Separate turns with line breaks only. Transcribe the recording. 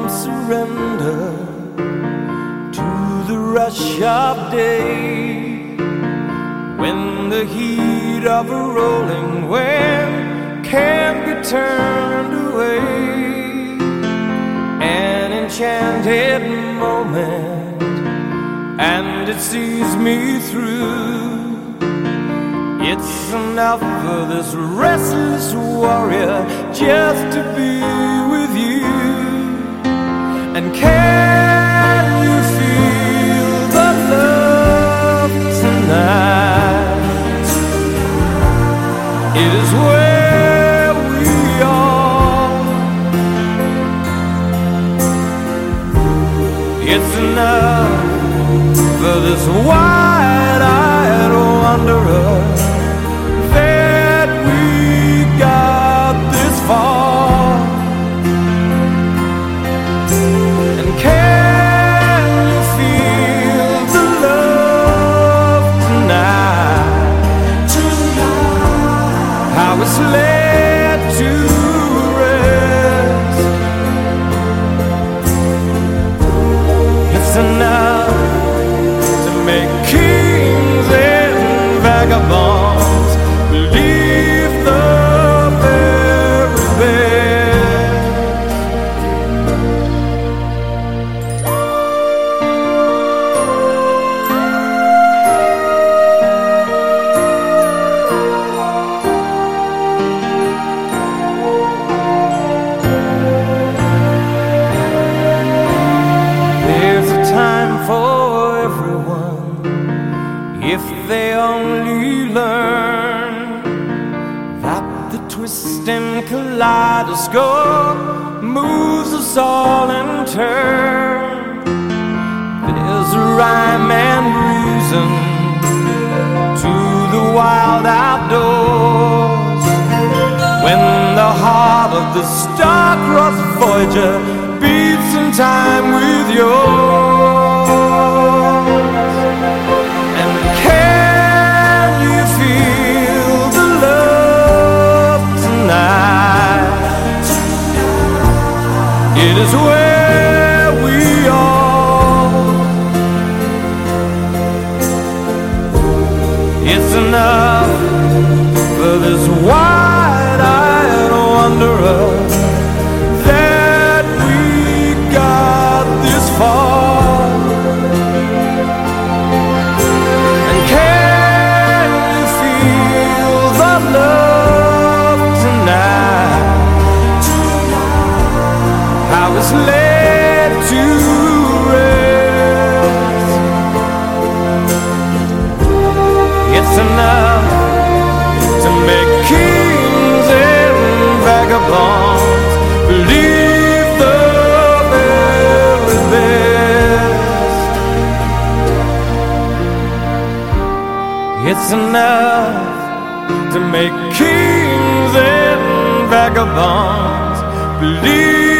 surrender to the rush of day, when the heat of a rolling wave can't be turned away. An enchanted moment, and it sees me through. It's enough for this restless warrior just to be with you. And can you feel the love tonight? It is where we are. It's enough for this wide-eyed wanderer that we got this far. And can you feel the love tonight? How it's laid to rest. It's enough to make kings and vagabonds believe the very best. There's a time for everyone if they only learn that the twisting kaleidoscope moves us all in turn. There's a rhyme and reason to the wild outdoors, when the heart of the star-crossed Voyager beats in time with yours. And can you feel the love tonight? It is where we are. It's enough for this wide-eyed wanderer that we got this far. And can you feel the love tonight? How it's laid to rest. It's enough to make kings and vagabonds believe the very best. It's enough to make kings and vagabonds believe